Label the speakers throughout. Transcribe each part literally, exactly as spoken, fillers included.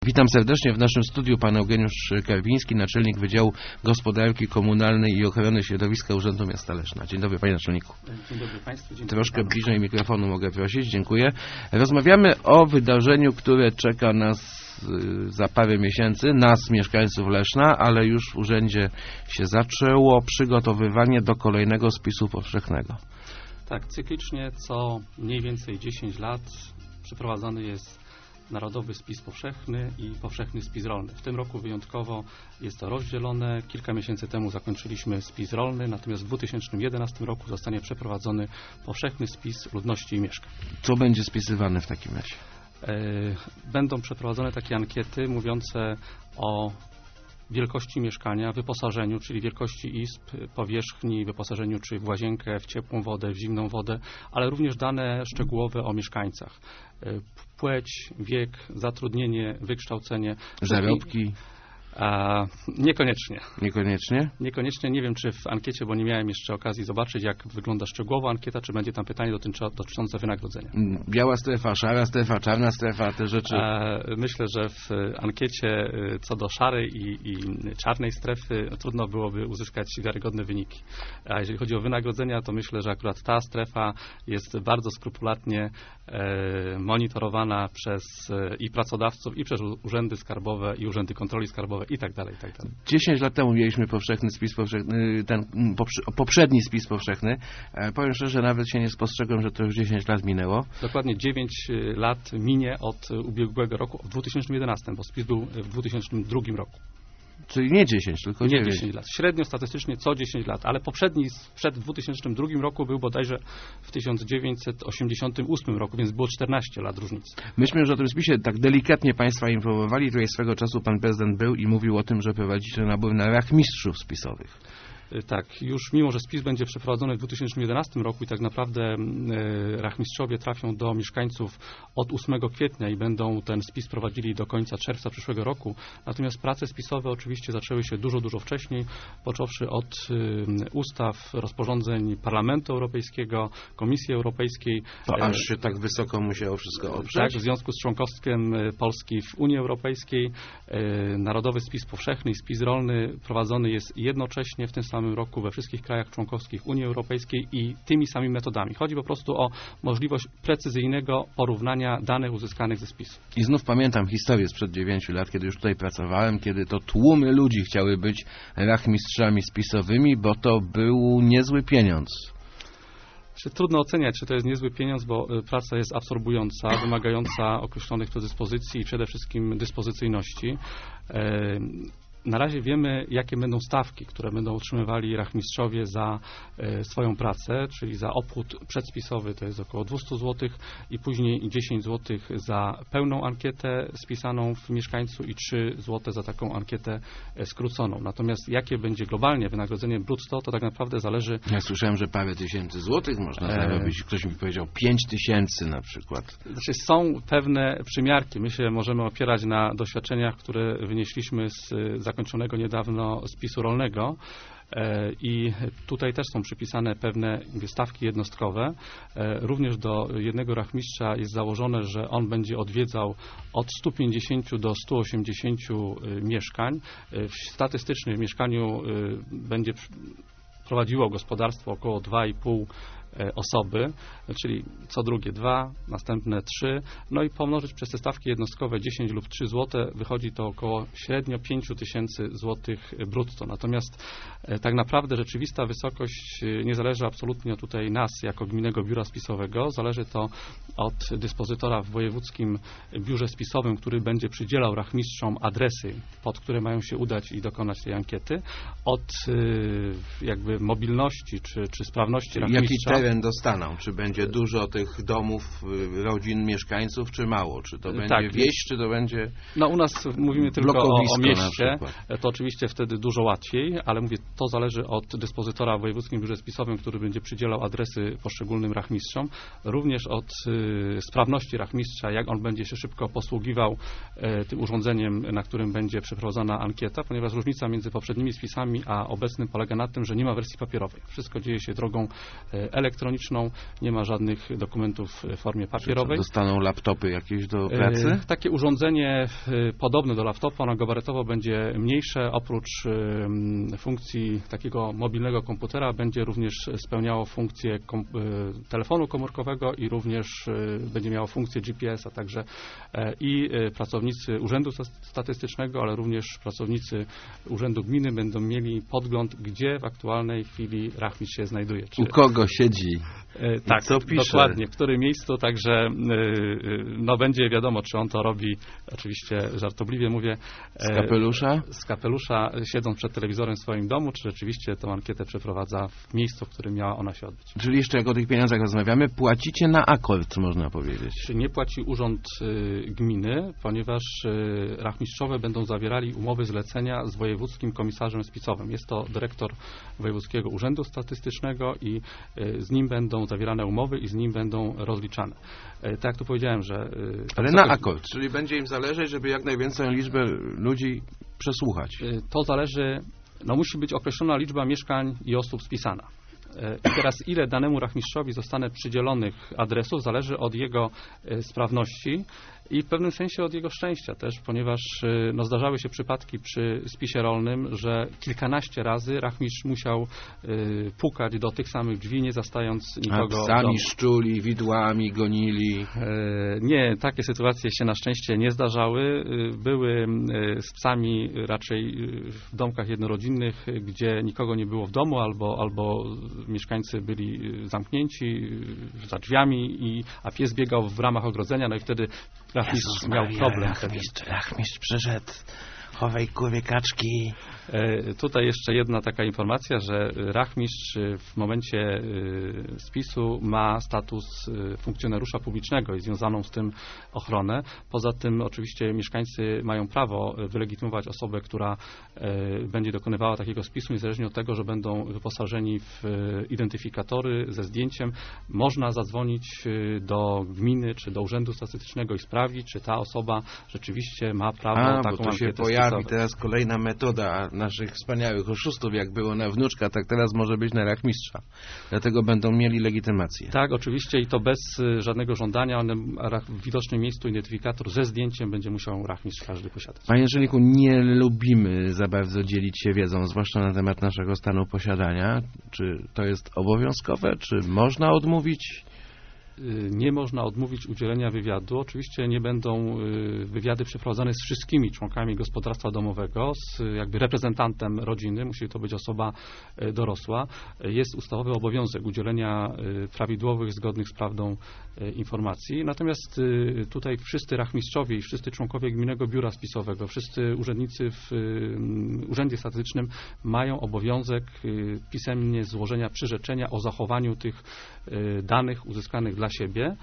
Speaker 1: Witam serdecznie w naszym studiu pan Eugeniusz Karpiński, naczelnik Wydziału Gospodarki Komunalnej i Ochrony Środowiska Urzędu Miasta Leszna. Dzień dobry, panie naczelniku.
Speaker 2: Dzień dobry państwu. Dzień
Speaker 1: Troszkę
Speaker 2: dobry
Speaker 1: bliżej mikrofonu mogę prosić, dziękuję. Rozmawiamy o wydarzeniu, które czeka nas za parę miesięcy, nas, mieszkańców Leszna, ale już w urzędzie się zaczęło przygotowywanie do kolejnego spisu powszechnego.
Speaker 2: Tak, cyklicznie co mniej więcej dziesięć lat przeprowadzany jest Narodowy Spis Powszechny i Powszechny Spis Rolny. W tym roku wyjątkowo jest to rozdzielone. Kilka miesięcy temu zakończyliśmy spis rolny, natomiast w dwa tysiące jedenastym roku zostanie przeprowadzony Powszechny Spis Ludności i Mieszkań.
Speaker 1: Co będzie spisywane w takim razie?
Speaker 2: Będą przeprowadzone takie ankiety mówiące o wielkości mieszkania, wyposażeniu, czyli wielkości izb, powierzchni, wyposażeniu czy w łazienkę, w ciepłą wodę, w zimną wodę, ale również dane szczegółowe o mieszkańcach. Płeć, wiek, zatrudnienie, wykształcenie.
Speaker 1: Zarobki?
Speaker 2: A, niekoniecznie.
Speaker 1: Niekoniecznie?
Speaker 2: Niekoniecznie. Nie wiem, czy w ankiecie, bo nie miałem jeszcze okazji zobaczyć, jak wygląda szczegółowa ankieta, czy będzie tam pytanie dotyczące wynagrodzenia.
Speaker 1: Biała strefa, szara strefa, czarna strefa, te rzeczy.
Speaker 2: A, myślę, że w ankiecie co do szarej i, i czarnej strefy trudno byłoby uzyskać wiarygodne wyniki. A jeżeli chodzi o wynagrodzenia, to myślę, że akurat ta strefa jest bardzo skrupulatnie e, monitorowana przez e, i pracodawców, i przez urzędy skarbowe, i urzędy kontroli skarbowej, i tak dalej, i tak dalej.
Speaker 1: dziesięć lat temu mieliśmy powszechny spis powszechny, ten poprzedni spis powszechny. Powiem szczerze, nawet się nie spostrzegłem, że to już dziesięć lat minęło.
Speaker 2: Dokładnie dziewięć lat minie od ubiegłego roku, w dwa tysiące jedenastym, bo spis był w dwa tysiące drugim roku.
Speaker 1: Czyli nie dziesięć, tylko dziewięć.
Speaker 2: Nie dziesięć lat. Średnio statystycznie co dziesięć lat, ale poprzedni przed dwa tysiące drugim roku był bodajże w tysiąc dziewięćset osiemdziesiątym ósmym roku, więc było czternaście lat różnicy.
Speaker 1: Myśmy już o tym spisie tak delikatnie państwa informowali. Tutaj swego czasu pan prezydent był i mówił o tym, że prowadzicie nabór na rachmistrzów spisowych.
Speaker 2: Tak, już mimo, że spis będzie przeprowadzony w dwa tysiące jedenastym roku i tak naprawdę e, rachmistrzowie trafią do mieszkańców od ósmego kwietnia i będą ten spis prowadzili do końca czerwca przyszłego roku. Natomiast prace spisowe oczywiście zaczęły się dużo, dużo wcześniej, począwszy od e, ustaw, rozporządzeń Parlamentu Europejskiego, Komisji Europejskiej.
Speaker 1: To aż się tak wysoko musiało wszystko oprzeć?
Speaker 2: Tak, w związku z członkostwem Polski w Unii Europejskiej e, Narodowy Spis Powszechny i Spis Rolny prowadzony jest jednocześnie w tym samym roku we wszystkich krajach członkowskich Unii Europejskiej i tymi samymi metodami. Chodzi po prostu o możliwość precyzyjnego porównania danych uzyskanych ze spisu.
Speaker 1: I znów pamiętam historię sprzed dziewięciu lat, kiedy już tutaj pracowałem, kiedy to tłumy ludzi chciały być rachmistrzami spisowymi, bo to był niezły pieniądz.
Speaker 2: Trudno oceniać, czy to jest niezły pieniądz, bo praca jest absorbująca, wymagająca określonych predyspozycji i przede wszystkim dyspozycyjności. Na razie wiemy, jakie będą stawki, które będą otrzymywali rachmistrzowie za e, swoją pracę, czyli za obchód przedspisowy to jest około dwieście złotych i później dziesięć złotych za pełną ankietę spisaną w mieszkańcu i trzy złote za taką ankietę e, skróconą. Natomiast jakie będzie globalnie wynagrodzenie brutto, to tak naprawdę zależy...
Speaker 1: Ja słyszałem, że parę tysięcy złotych można zarobić. Ktoś mi powiedział pięć tysięcy na przykład.
Speaker 2: Znaczy są pewne przymiarki. My się możemy opierać na doświadczeniach, które wynieśliśmy z zakończonego niedawno spisu rolnego i tutaj też są przypisane pewne stawki jednostkowe. Również do jednego rachmistrza jest założone, że on będzie odwiedzał od stu pięćdziesięciu do stu osiemdziesięciu mieszkań. Statystycznie w mieszkaniu będzie prowadziło gospodarstwo około dwa i pół osoby, czyli co drugie dwa, następne trzy, no i pomnożyć przez te stawki jednostkowe dziesięć lub trzy złote, wychodzi to około średnio pięć tysięcy złotych brutto. Natomiast tak naprawdę rzeczywista wysokość nie zależy absolutnie tutaj nas jako Gminnego Biura Spisowego, zależy to od dyspozytora w wojewódzkim biurze spisowym, który będzie przydzielał rachmistrzom adresy, pod które mają się udać i dokonać tej ankiety, od jakby mobilności czy, czy sprawności rachmistrza.
Speaker 1: Jaki teren dostaną? Czy będzie dużo tych domów, rodzin, mieszkańców, czy mało? Czy to będzie
Speaker 2: tak,
Speaker 1: wieś, czy to będzie
Speaker 2: No u nas mówimy tylko o, o mieście, to oczywiście wtedy dużo łatwiej, ale mówię, to zależy od dyspozytora w wojewódzkim biurze spisowym, który będzie przydzielał adresy poszczególnym rachmistrzom, również od y, sprawności rachmistrza, jak on będzie się szybko posługiwał y, tym urządzeniem, na którym będzie przeprowadzana ankieta, ponieważ różnica między poprzednimi spisami a obecnym polega na tym, że nie ma wersji papierowej. Wszystko dzieje się drogą y, elektroniczną, elektroniczną, nie ma żadnych dokumentów w formie papierowej.
Speaker 1: Dostaną laptopy jakieś do pracy?
Speaker 2: E, takie urządzenie e, podobne do laptopa, ono gabarytowo będzie mniejsze, oprócz e, funkcji takiego mobilnego komputera będzie również spełniało funkcję kom, e, telefonu komórkowego i również e, będzie miało funkcję G P S, a także e, i e, pracownicy Urzędu Statystycznego, ale również pracownicy Urzędu Gminy będą mieli podgląd, gdzie w aktualnej chwili rachmistrz się znajduje. Czy,
Speaker 1: U kogo siedzi?
Speaker 2: E, tak,
Speaker 1: co pisze?
Speaker 2: Dokładnie, w którym miejscu, także e, no będzie wiadomo, czy on to robi, oczywiście żartobliwie mówię.
Speaker 1: Z kapelusza?
Speaker 2: Z kapelusza, siedząc przed telewizorem w swoim domu, czy rzeczywiście tą ankietę przeprowadza w miejscu, w którym miała ona się odbyć.
Speaker 1: Czyli jeszcze jak o tych pieniądzach rozmawiamy, płacicie na akord, można powiedzieć.
Speaker 2: Czy nie płaci Urząd y, Gminy, ponieważ y, rachmistrzowie będą zawierali umowy zlecenia z wojewódzkim komisarzem spisowym. Jest to dyrektor Wojewódzkiego Urzędu Statystycznego i y, z nim będą zawierane umowy i z nim będą rozliczane. Y, tak jak tu powiedziałem, że... Y,
Speaker 1: Ale
Speaker 2: wysokość...
Speaker 1: na akord, czyli będzie im zależeć, żeby jak największą liczbę ludzi przesłuchać.
Speaker 2: Y, to zależy, no musi być określona liczba mieszkań i osób spisana. I teraz ile danemu rachmistrzowi zostanie przydzielonych adresów zależy od jego sprawności i w pewnym sensie od jego szczęścia też, ponieważ no, zdarzały się przypadki przy spisie rolnym, że kilkanaście razy rachmistrz musiał y, pukać do tych samych drzwi, nie zastając nikogo.
Speaker 1: A psami szczuli, widłami gonili.
Speaker 2: E, nie, takie sytuacje się na szczęście nie zdarzały. Były z psami raczej w domkach jednorodzinnych, gdzie nikogo nie było w domu, albo, albo mieszkańcy byli zamknięci za drzwiami, i, a pies biegał w ramach ogrodzenia, no i wtedy rachmistrz miał problem.
Speaker 1: Rachmistrz, rachmistrz przyszedł. Chowaj kurwie kaczki.
Speaker 2: E, tutaj jeszcze jedna taka informacja, że rachmistrz w momencie spisu ma status funkcjonariusza publicznego i związaną z tym ochronę. Poza tym oczywiście mieszkańcy mają prawo wylegitymować osobę, która e, będzie dokonywała takiego spisu, niezależnie od tego, że będą wyposażeni w identyfikatory ze zdjęciem. Można zadzwonić do gminy czy do Urzędu Statystycznego i sprawdzić, czy ta osoba rzeczywiście ma prawo
Speaker 1: A,
Speaker 2: taką
Speaker 1: bo to się
Speaker 2: ankietę
Speaker 1: pojawi
Speaker 2: spisować.
Speaker 1: teraz kolejna metoda naszych wspaniałych oszustów, jak było na wnuczka, tak teraz może być na rachmistrza. Dlatego będą mieli legitymację.
Speaker 2: Tak, oczywiście, i to bez y, żadnego żądania. One, w widocznym miejscu identyfikator ze zdjęciem będzie musiał rachmistrz każdy posiadać.
Speaker 1: Panie Żeliku, nie lubimy za bardzo dzielić się wiedzą, zwłaszcza na temat naszego stanu posiadania. Czy to jest obowiązkowe, czy można odmówić?
Speaker 2: Nie można odmówić udzielenia wywiadu. Oczywiście nie będą wywiady przeprowadzane z wszystkimi członkami gospodarstwa domowego, z jakby reprezentantem rodziny. Musi to być osoba dorosła. Jest ustawowy obowiązek udzielenia prawidłowych, zgodnych z prawdą informacji. Natomiast tutaj wszyscy rachmistrzowie i wszyscy członkowie Gminnego Biura Spisowego, wszyscy urzędnicy w Urzędzie Statystycznym mają obowiązek pisemnie złożenia przyrzeczenia o zachowaniu tych danych uzyskanych dla siebie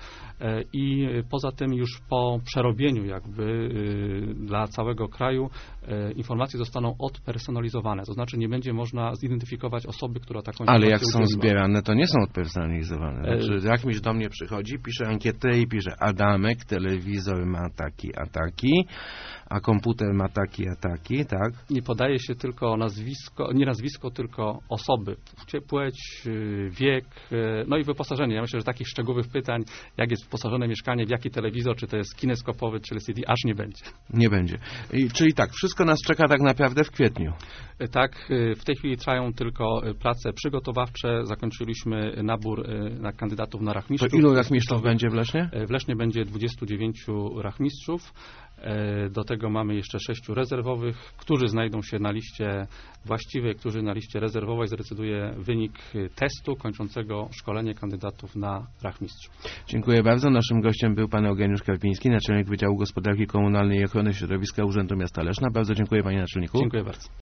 Speaker 2: i poza tym już po przerobieniu jakby dla całego kraju informacje zostaną odpersonalizowane, to znaczy nie będzie można zidentyfikować osoby, która taką informację
Speaker 1: Ale jak są
Speaker 2: udzieliła.
Speaker 1: zbierane, to nie są odpersonalizowane. Znaczy, rachmistrz do mnie przychodzi, pisze ankietę i pisze: Adamek, telewizor ma taki a taki, a komputer ma taki a taki, tak?
Speaker 2: Nie podaje się tylko nazwisko, nie nazwisko, tylko osoby, płeć, wiek, no i wyposażenie. Ja myślę, że takich szczegółowych pytań, jak jest wyposażone mieszkanie, w jaki telewizor, czy to jest kineskopowy, czy L C D, aż nie będzie.
Speaker 1: Nie będzie. I, czyli tak, wszystko nas czeka tak naprawdę w kwietniu.
Speaker 2: Tak, w tej chwili trwają tylko prace przygotowawcze. Zakończyliśmy nabór na kandydatów na rachmistrzów.
Speaker 1: To ilu rachmistrzów będzie w Lesznie?
Speaker 2: W Lesznie będzie dwudziestu dziewięciu rachmistrzów. Do tego mamy jeszcze sześciu rezerwowych, którzy znajdą się na liście właściwej, którzy na liście rezerwowej zdecyduje wynik testu kończącego szkolenie kandydatów na rachmistrzów.
Speaker 1: Dziękuję bardzo. Naszym gościem był pan Eugeniusz Karpiński, naczelnik Wydziału Gospodarki Komunalnej i Ochrony Środowiska Urzędu Miasta Leszna. Bardzo dziękuję, panie naczelniku.
Speaker 2: Dziękuję bardzo.